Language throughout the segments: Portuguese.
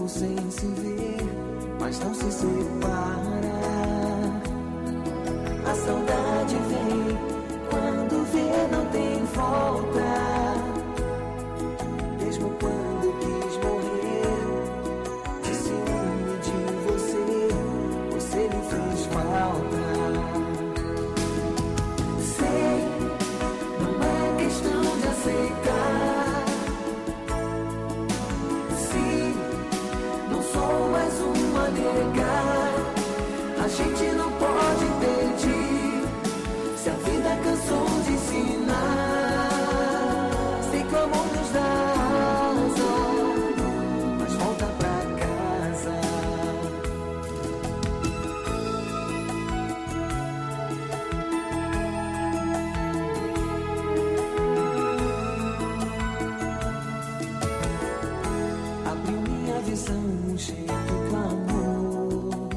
sem se ver, mas não se separa. A saudade vem quando vê, não tem volta. Mesmo quando quis morrer, de ciúme de você me fez falta. Sei, não é questão de aceitar. Se não sou mais uma negar, a gente não pode impedir. Se a vida cansou de ensinar, sei que o amor nos dá asa, mas volta pra casa. Abriu minha visão, um jeito do amor.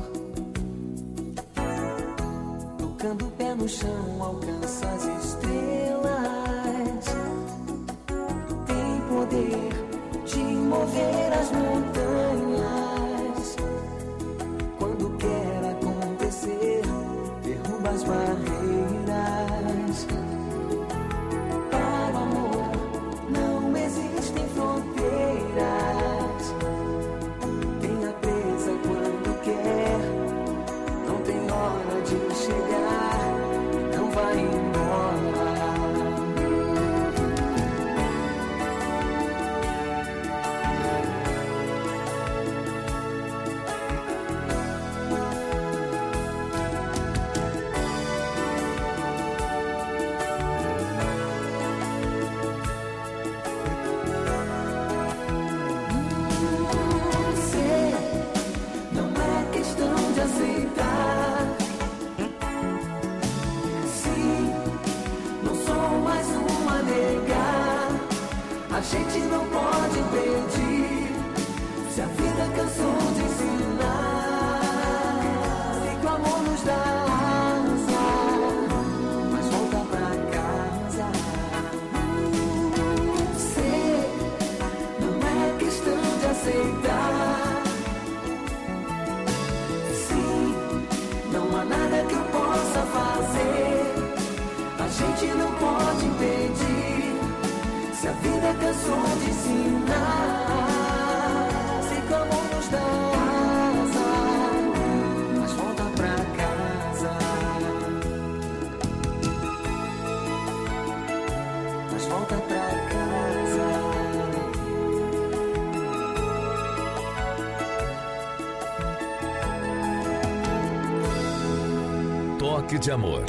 Tocando o pé no chão, alcança as estrelas. Tem poder de mover as montanhas. Quando quer acontecer, derruba as barreiras. Para o amor não existem fronteiras. Tenha presa quando quer, não tem hora de chegar, não vai embora. Sei, não é questão de aceitar. Se não sou mais um a negar, a gente não pode impedir. Se a vida cansou de ensinar, sei que o amor nos dá asa, mas volta pra casa. Sei, não é questão de aceitar. Sim, não há nada que eu possa fazer, a gente não pode impedir. Se a vida cansou de ensinar, sei que o amor nos dá asa, mas volta pra casa. Mas volta pra casa. Toque de Amor.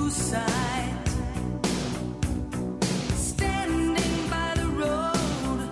Standing by the road,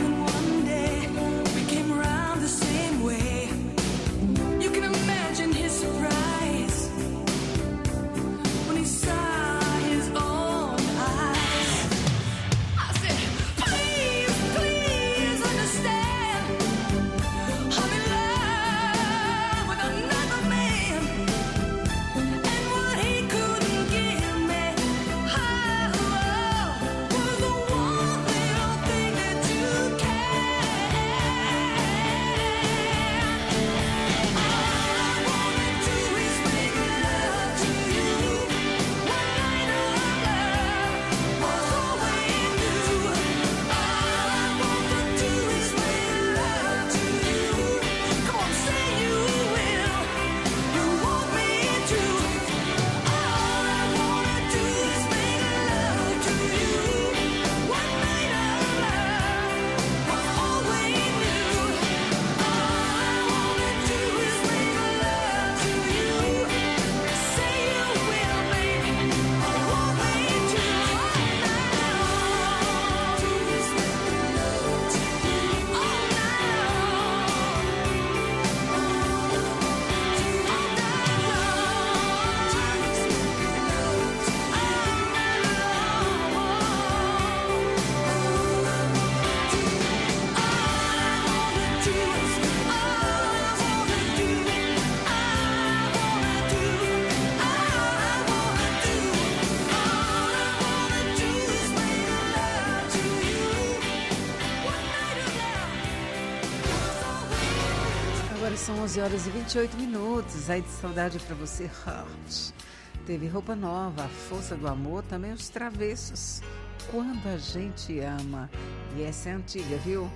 São 11 horas e 28 minutos. Aí de saudade pra você, Heart. Teve Roupa Nova, A Força do Amor, também Os Travessos, Quando a Gente Ama. E essa é antiga, viu?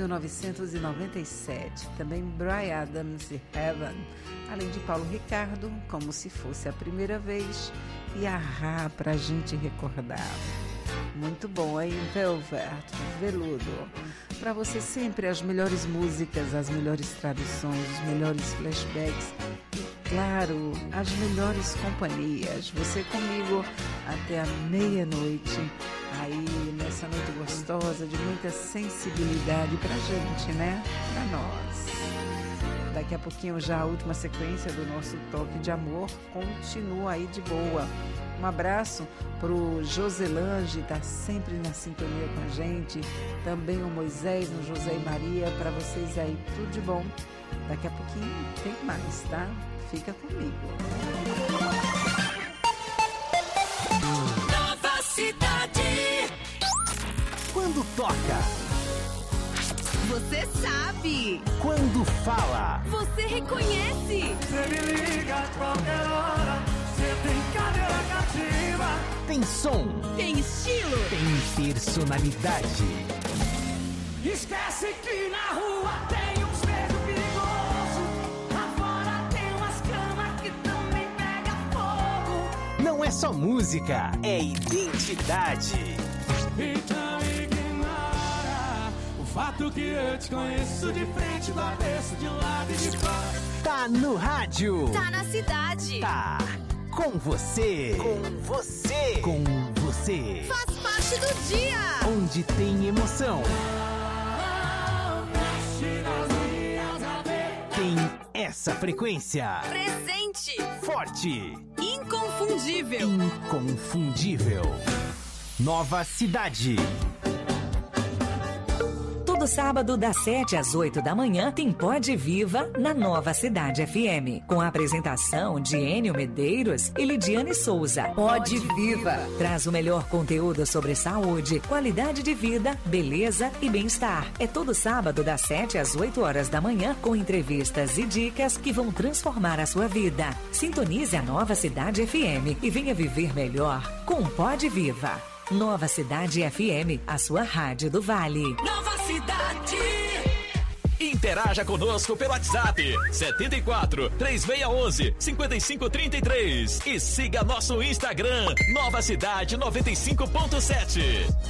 1997. Também Bryan Adams e Heaven. Além de Paulo Ricardo, Como Se Fosse a Primeira Vez. E a Rá pra gente recordar. Muito bom, hein? Velvet, Veludo. Para você sempre as melhores músicas, as melhores traduções, os melhores flashbacks e, claro, as melhores companhias. Você comigo até a meia-noite, aí nessa noite gostosa, de muita sensibilidade pra gente, né? Pra nós. Daqui a pouquinho já a última sequência do nosso Toque de Amor. Continua aí de boa. Um abraço pro Joselange, tá sempre na sintonia com a gente. Também o Moisés, no José e Maria, para vocês aí, tudo de bom. Daqui a pouquinho tem mais, tá? Fica comigo. Nova Cidade. Quando toca, Você sabe. quando fala, Você reconhece. Você me liga a qualquer hora. Você tem cadeira cativa. tem som, Tem estilo. tem personalidade. Esquece que na rua tem uns beijos perigosos. Lá fora tem umas camas que também pega fogo. Não é só música, é identidade. Então ignora o fato que eu te conheço de frente, do avesso, de lado e de fora. Tá no rádio. Tá na cidade. Tá com você. Com você. Com você. Faz parte do dia. Onde tem emoção, tem essa frequência. Presente. Forte, Inconfundível. inconfundível. Nova Cidade. Todo sábado, das 7 às 8 da manhã, tem Pode Viva na Nova Cidade FM. Com a apresentação de Enio Medeiros e Lidiane Souza. Pode Viva. Traz o melhor conteúdo sobre saúde, qualidade de vida, beleza e bem-estar. É todo sábado, das 7 às 8 horas da manhã, com entrevistas e dicas que vão transformar a sua vida. Sintonize a Nova Cidade FM e venha viver melhor com Pode Viva. Nova Cidade FM, a sua rádio do Vale. Nova Cidade. Interaja conosco pelo WhatsApp 74 3611 5533 e siga nosso Instagram Nova Cidade 95.7.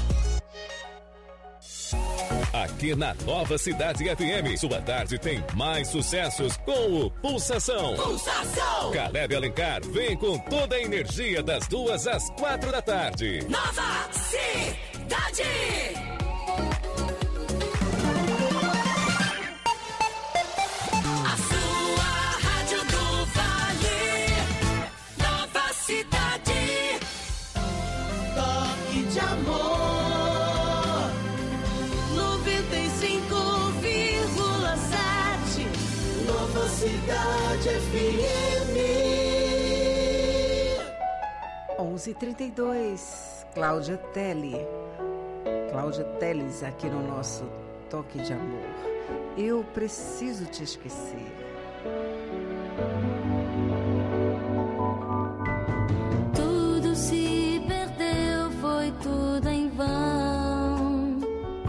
Aqui na Nova Cidade FM, sua tarde tem mais sucessos com o Pulsação. Pulsação. Caleb Alencar vem com toda a energia das 2 às 4 da tarde. Nova Cidade. Cidade FM. 11h32, Cláudia Teles aqui no nosso Toque de Amor. Eu preciso te esquecer. Tudo se perdeu, foi tudo em vão.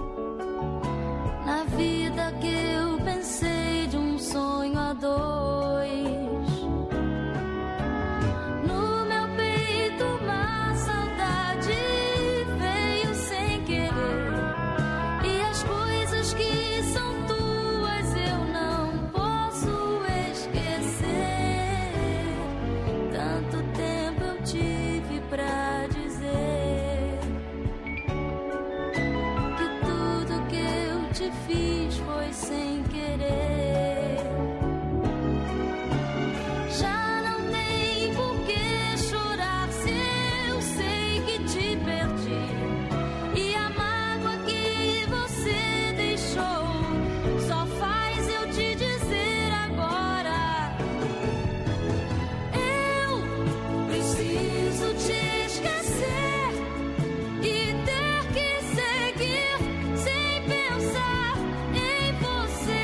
Na vida que eu pensei de um sonho a dois. No meu peito uma saudade veio sem querer. E as coisas que são tuas eu não posso esquecer. Tanto tempo eu tive pra dizer que tudo que eu te fiz foi sem querer. Já não tem por que chorar se eu sei que te perdi. E a mágoa que você deixou só faz eu te dizer agora: eu preciso te esquecer e ter que seguir sem pensar em você.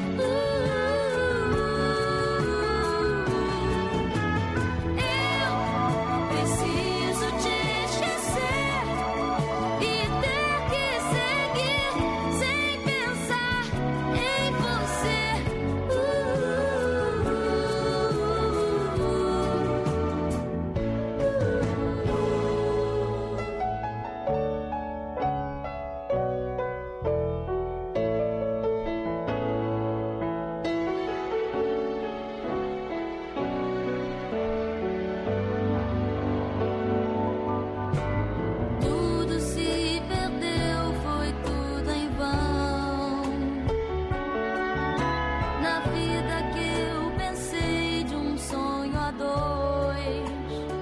Eu preciso te esquecer e ter que seguir sem pensar em você. Tudo se perdeu, foi tudo em vão. Na vida que eu pensei de um sonho a dois.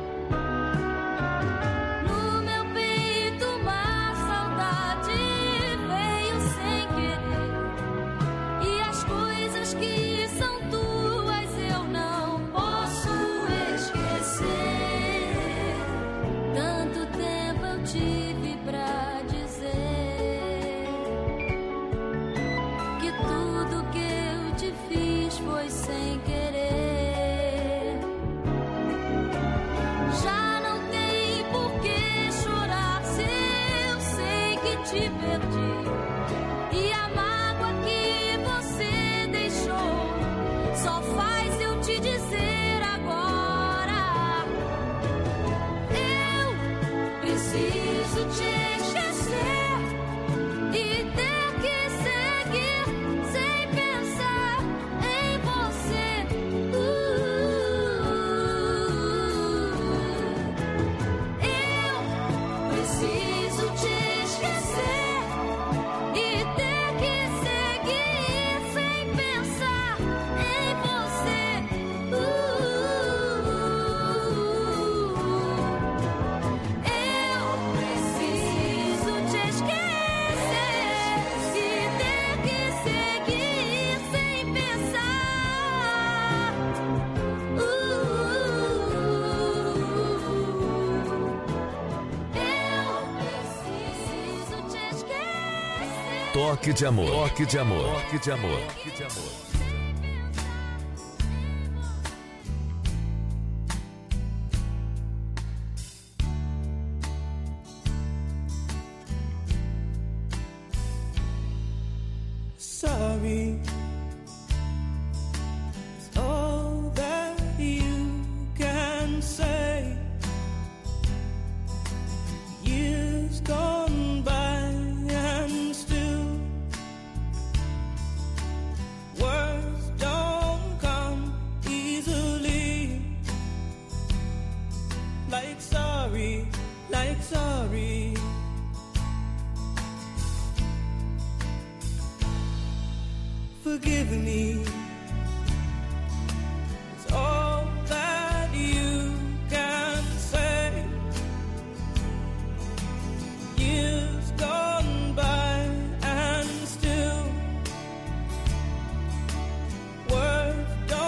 No meu peito uma saudade veio sem querer. E as coisas que são tuas eu não posso esquecer. Tanto tempo eu tive pra dizer que tudo que eu te fiz foi sem querer. Já não tem por que chorar se eu sei que te perdi. E a mágoa que você deixou só faz eu te dizer agora: eu preciso te esquecer e ter que seguir sem pensar em você. Eu preciso te esquecer e ter que seguir sem pensar em você. Eu preciso te esquecer e ter que seguir sem pensar. Eu preciso te esquecer. Toque de amor. Toque de amor. Toque de amor. Toque de amor. Sorry is all that you can say. Years gone by and still words don't come easily. Like sorry, like sorry. Forgive me. It's all that you can say. Years gone by and still words don't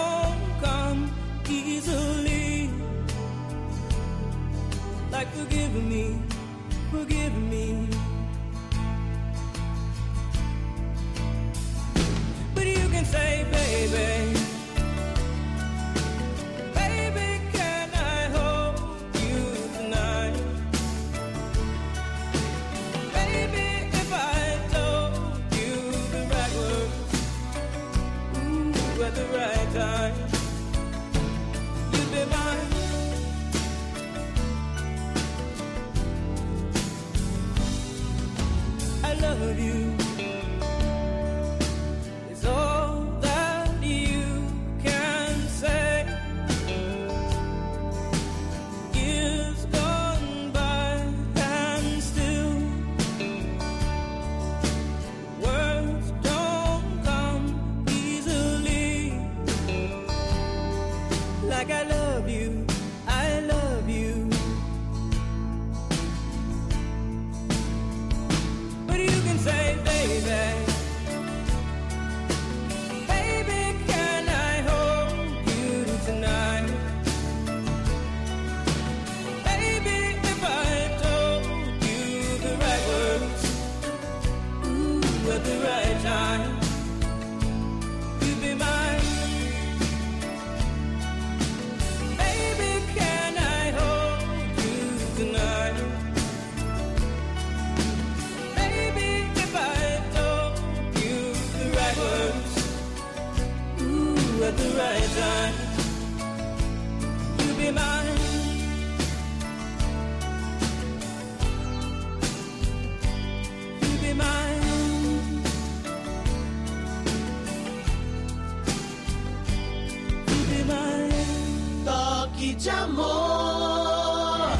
at the right time. You be mine. You be mine. You be mine. Toque de amor.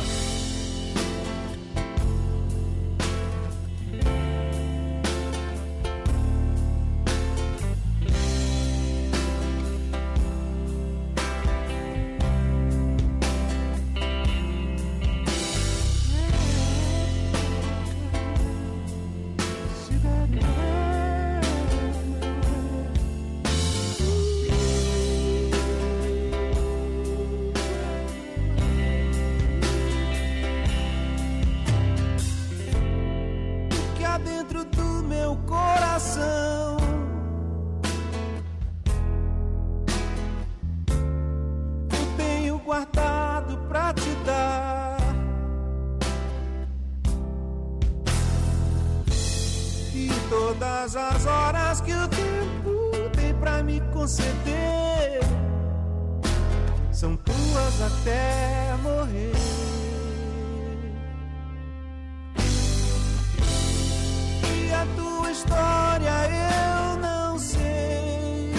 Dentro do meu coração eu tenho guardado pra te dar, e todas as horas que o tempo tem pra me conceder são tuas até morrer. A tua história eu não sei,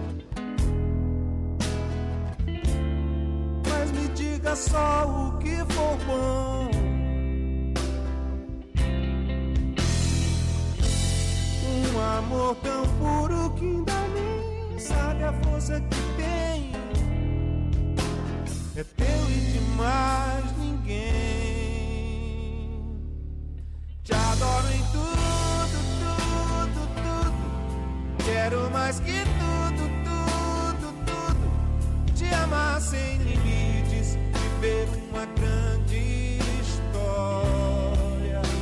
mas me diga só o que for bom. Um amor tão puro que ainda nem sabe a força que tem, é teu e de mais ninguém. Te adoro em tudo. Quero mais que tudo, tudo, tudo. Te amar sem limites, viver uma grande história.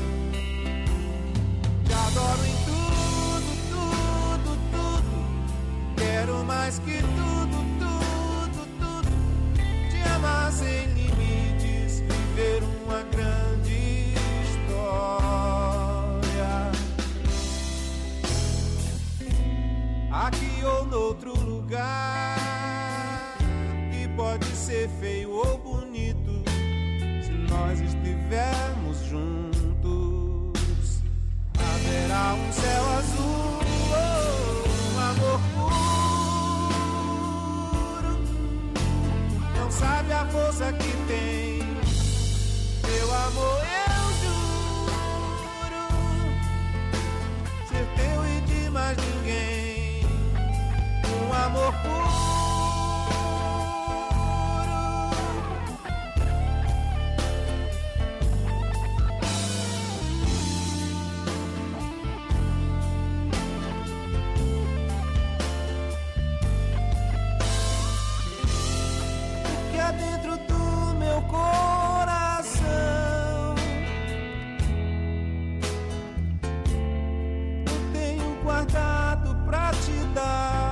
Te adoro em tudo, tudo, tudo. Quero mais que tudo, tudo, tudo. Te amar sem limites, viver uma grande história. Aqui ou noutro lugar, que pode ser feio ou bonito, se nós estivermos juntos, haverá um céu azul, um amor puro. Não sabe a força que tem, teu amor eu juro, ser teu e de mais ninguém. Um amor puro. Que há dentro do meu coração eu tenho guardado pra te dar.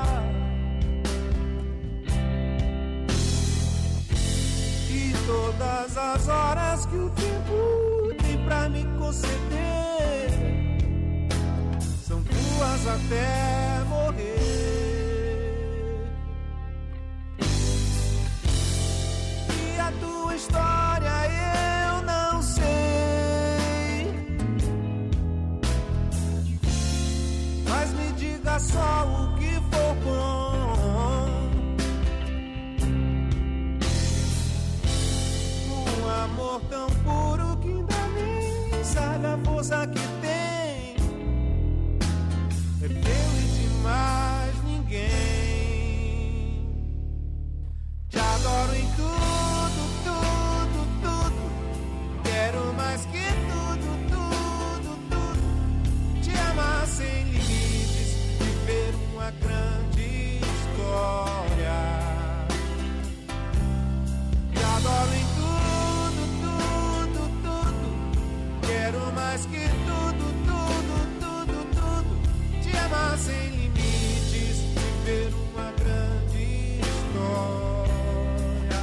Todas as horas que o tempo tem pra me conceder são tuas até morrer. E a tua história eu não sei, mas me diga só o que for bom. Amor tão puro que ainda nem sabe a força que tem, é teu e de mais ninguém. Te adoro em tudo, tudo, tudo. Quero mais que tudo, tudo, tudo. Te amar sem limites, viver uma grande história. Te adoro em quero mais que tudo, tudo, tudo, tudo. Te amar sem limites, viver uma grande história.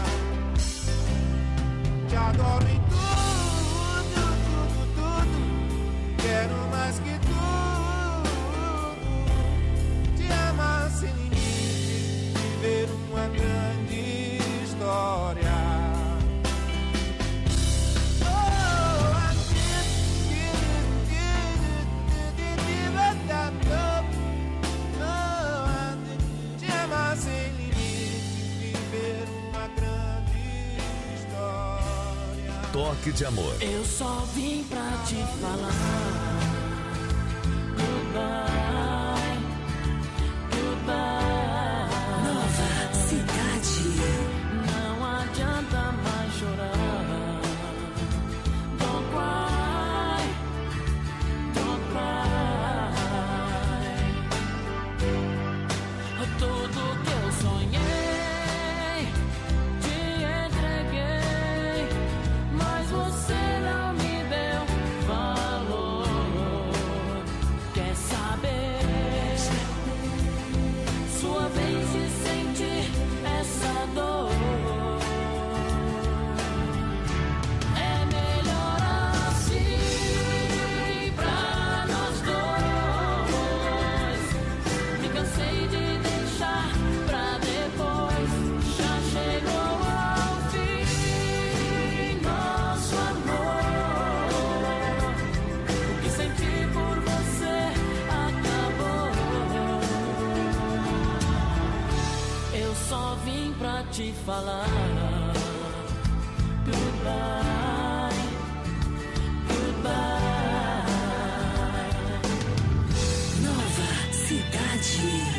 Te adoro em tudo, tudo, tudo. Quero mais que tudo. Te amar toque de amor. Eu só vim pra te falar goodbye, goodbye. Nova cidade. Não adianta mais chorar. Don't cry, don't cry. Tudo que eu sonhei, te entreguei, mas você não me deu valor. Quer saber? Sua vez de sentir essa dor. É melhor assim pra nós dois. Me cansei de deixar pra depois. Já chegou ao fim nosso amor. O que senti por você acabou. Eu só vim pra te falar goodbye, goodbye. Nova cidade.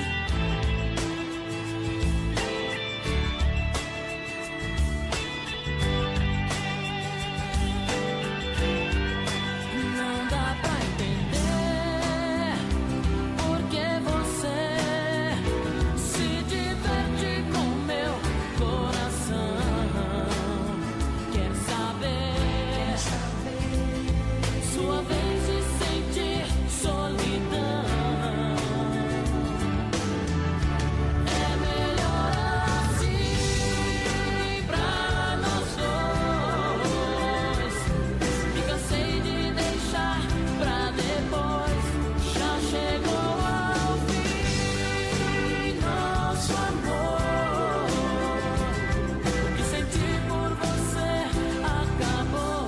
Não dá pra entender porque você se diverte com meu coração. Quer saber? Sua vez de sentir solidão. É melhor assim pra nós dois. Me cansei de deixar pra depois. Já chegou ao fim nosso amor. O que senti por você acabou.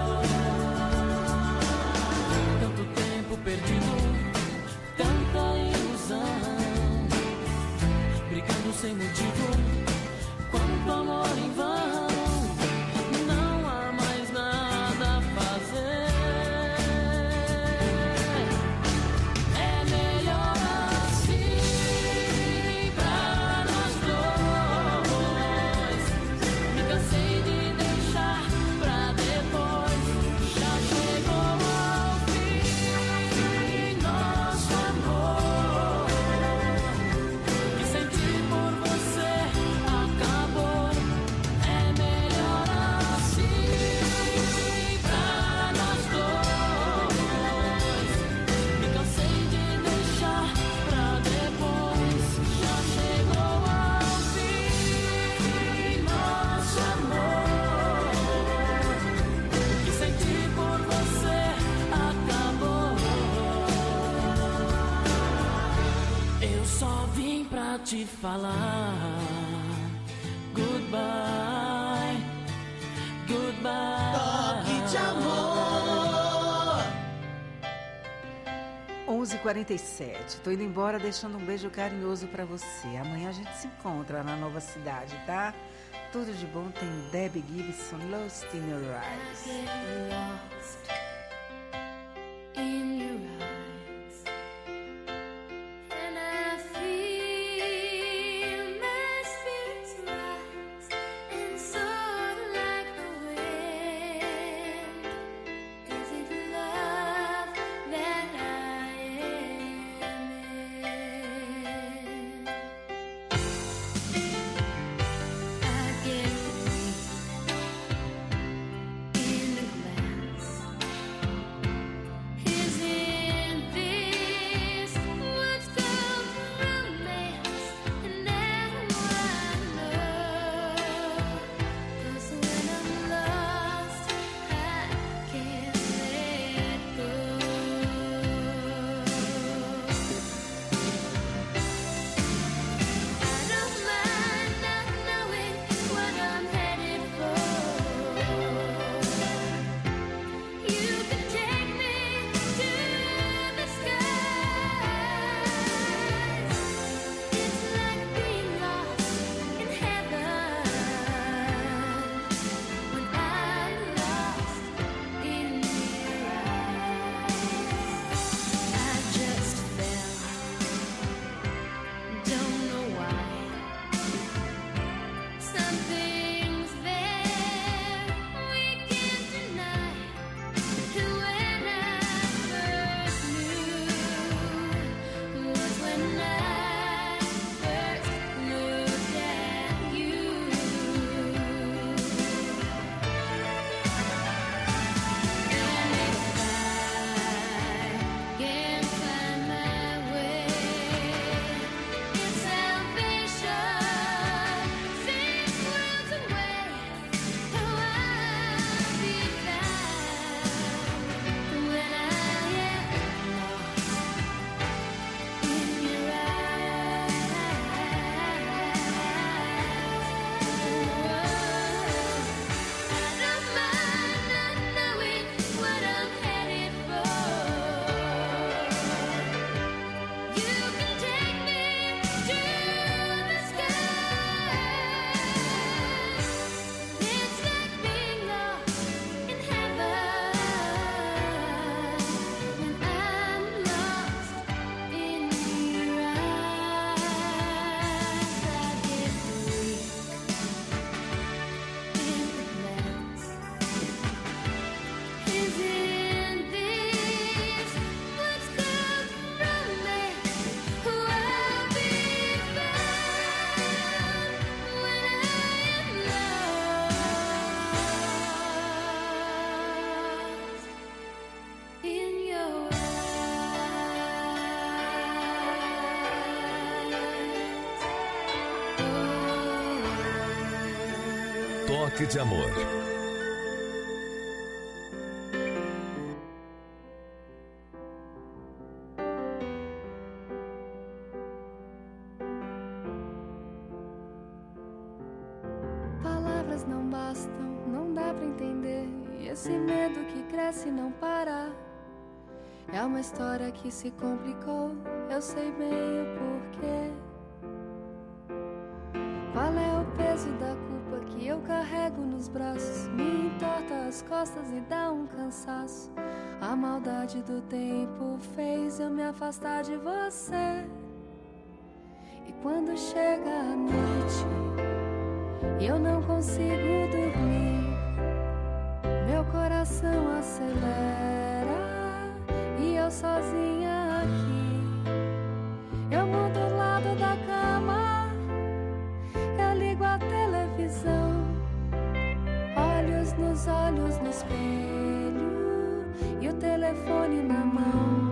Tanto tempo perdido, tanta ilusão, brigando sem motivo, quanto amor em vão. Não há mais nada a fazer. É melhor assim pra nós dois. Me cansei de deixar pra depois. Já chegou ao fim nosso amor. O que senti por você acabou. É melhor assim pra nós dois. Me cansei de deixar pra depois. Já chegou ao fim nosso amor. O que senti por você acabou. Eu só vim pra te falar goodbye, goodbye. Toque de amor. 11h47. Tô indo embora deixando um beijo carinhoso pra você. Amanhã a gente se encontra na Nova Cidade, tá? Tudo de bom. Tem Debbie Gibson, Lost in Your Eyes. Lost in your eyes, and I feel my spirits rise and soar like the wind. Is it love that I am in? I get weak in the glance. Is it Toque de Amor. Palavras não bastam, não dá pra entender. E esse medo que cresce e não para. É uma história que se complicou, eu sei bem o porquê. Qual é o peso da culpa que eu carrego nos braços? Me entorta as costas e dá um cansaço. A maldade do tempo fez eu me afastar de você. E quando chega a noite e eu não consigo dormir, meu coração acelera e eu sozinha aqui. Eu mudo o lado da cama, eu ligo a televisão, olhos nos olhos no espelho e o telefone na mão.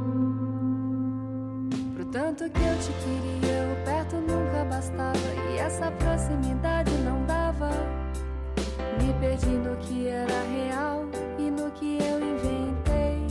Pro tanto que eu te queria, eu perto nunca bastava, e essa proximidade não dava. Me perdi no que era real e no que eu inventei.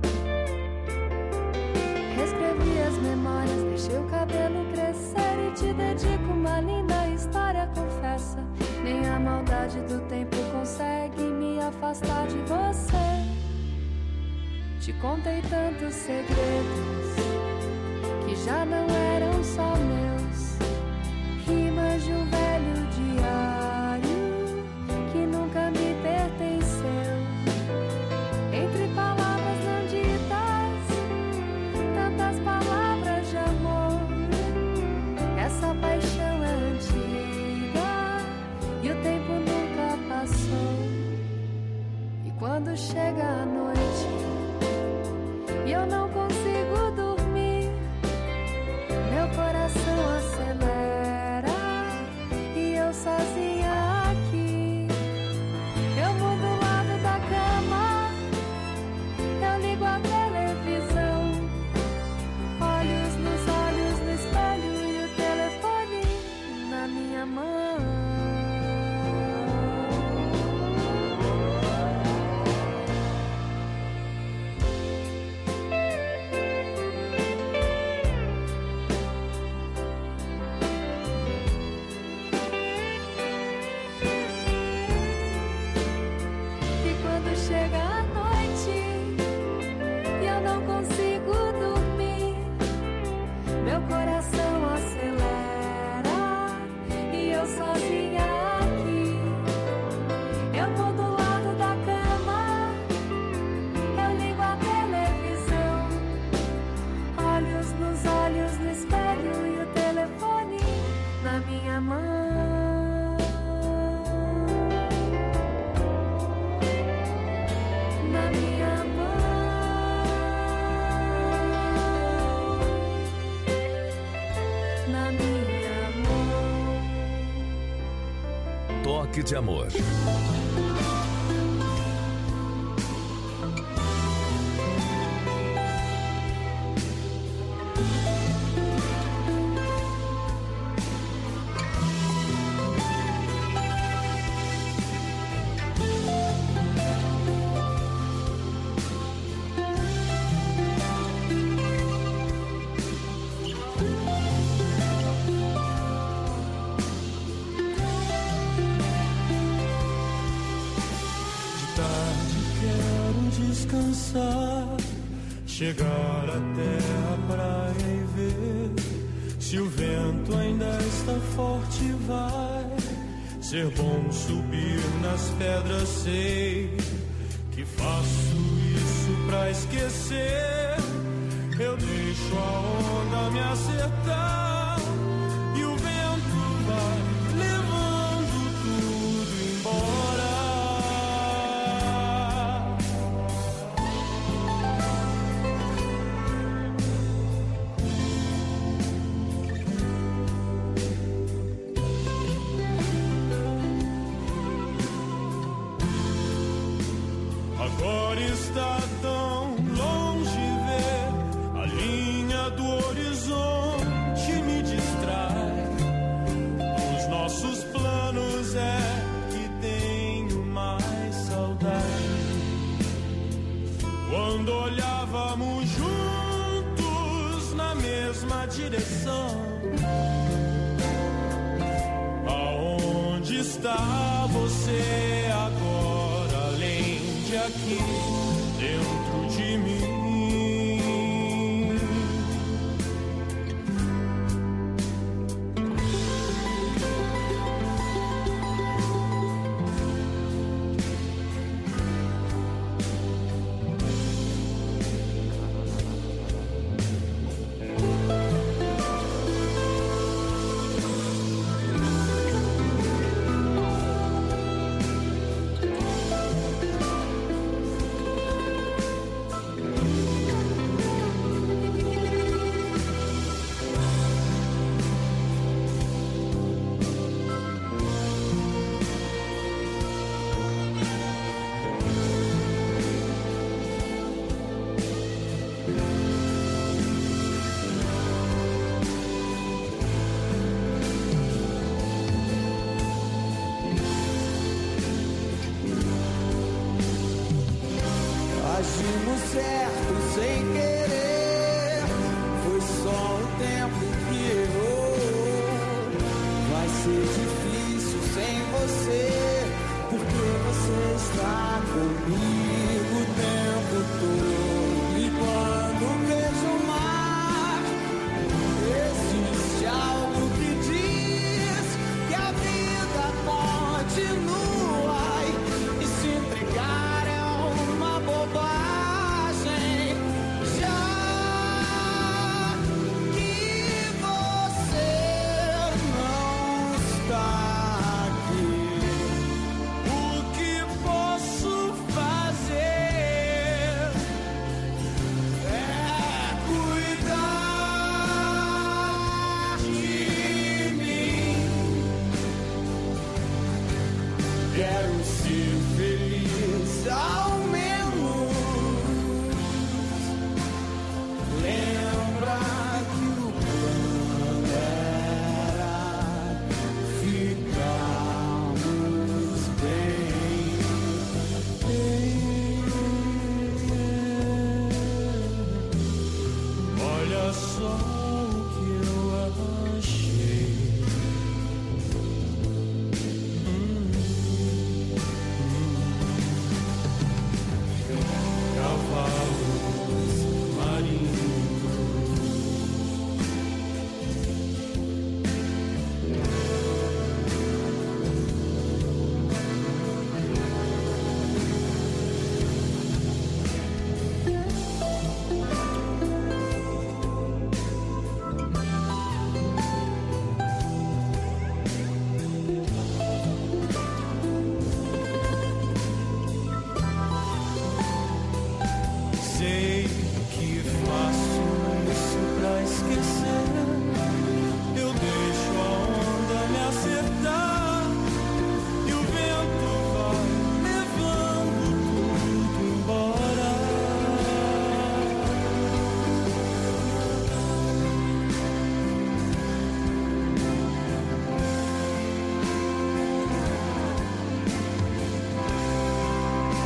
Reescrevi as memórias, deixei o cabelo crescer e te dedico uma linda história, confessa. Nem a maldade do tempo consegue me afastar de você. Te contei tantos segredos que já não eram só meus, rimas de um velho diário que nunca me pertenceu. Entre palavras não ditas, tantas palavras de amor. Essa paixão é antiga e o tempo nunca passou. E quando chega a noite e eu não consigo dormir, meu coração acelera e eu sozinha aqui. Eu mudo o lado da cama, eu ligo a televisão, olhos nos olhos no espelho e o telefone na minha mão. Chega a noite e eu não consigo dormir, meu coração acelera e eu sozinha aqui. Eu mudo o lado da cama, eu ligo a televisão, olhos nos olhos no espelho e o telefone na minha mão. Toque de Amor. Chegar à terra pra rever se o vento ainda está forte. Vai ser bom subir nas pedras, sei que faço isso pra esquecer. Eu deixo a onda me acertar e o vento vai levando tudo embora. Agora está tão longe ver a linha do horizonte, me coração. Aonde está você agora, além de aqui, dentro de mim? Agimos certo sem querer, foi só o tempo que errou. Vai ser difícil sem você, porque você está comigo o tempo todo. E quando vejo o mar, existe algo que diz que a vida continua, e se entregar é uma bobagem. Quero ser feliz ao menos. Lembra que o plano era ficarmos bem. Olha só o que eu achei. Cavalos marinhos, sei que faço isso pra esquecer.